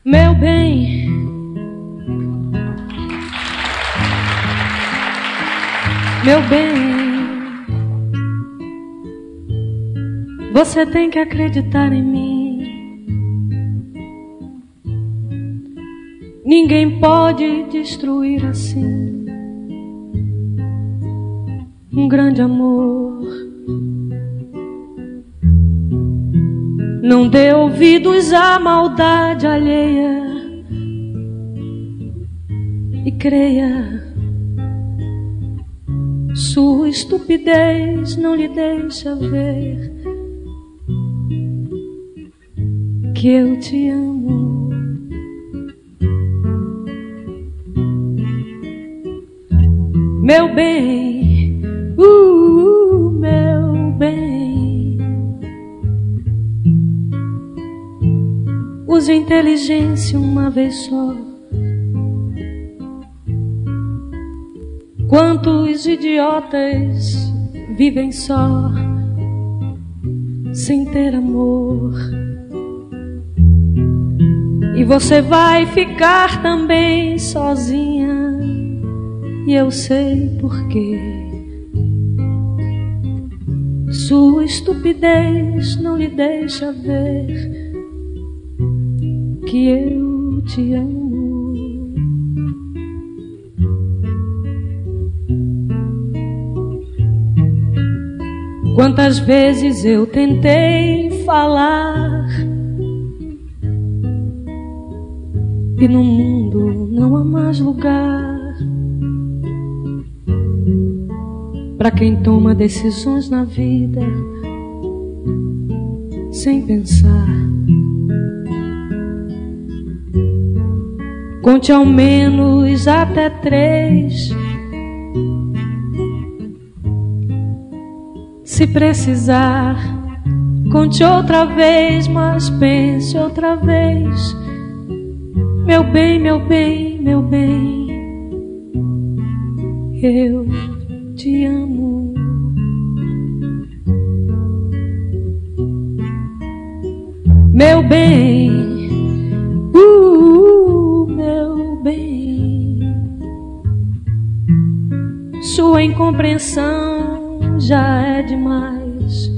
Meu bem, meu bem, você tem que acreditar em mim. Ninguém pode destruir assim um grande amor. Não dê ouvidos à maldade alheia e creia, sua estupidez não lhe deixa ver que eu te amo. Meu bem, meu bem, use a inteligência uma vez só. Quantos idiotas vivem só, sem ter amor. E você vai ficar também sozinha, e eu sei porquê. Sua estupidez não lhe deixa ver que eu te amo. Quantas vezes eu tentei falar e no mundo não há mais lugar para quem toma decisões na vida sem pensar. Conte ao menos até 3. Se precisar, conte outra vez, mas pense outra vez. Meu bem, meu bem, meu bem, eu te amo. Meu bem, meu bem, sua incompreensão já é demais.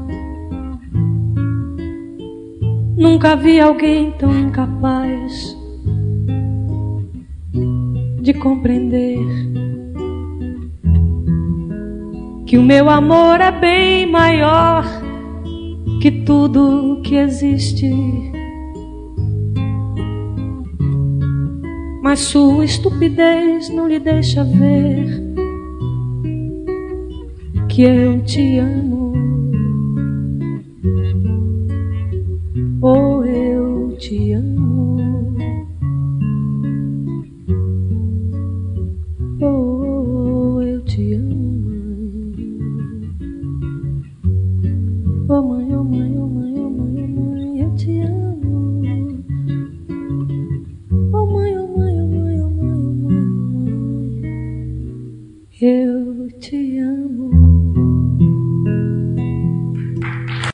Nunca vi alguém tão incapaz de compreender que o meu amor é bem maior que tudo que existe. Mas sua estupidez não lhe deixa ver que eu te amo.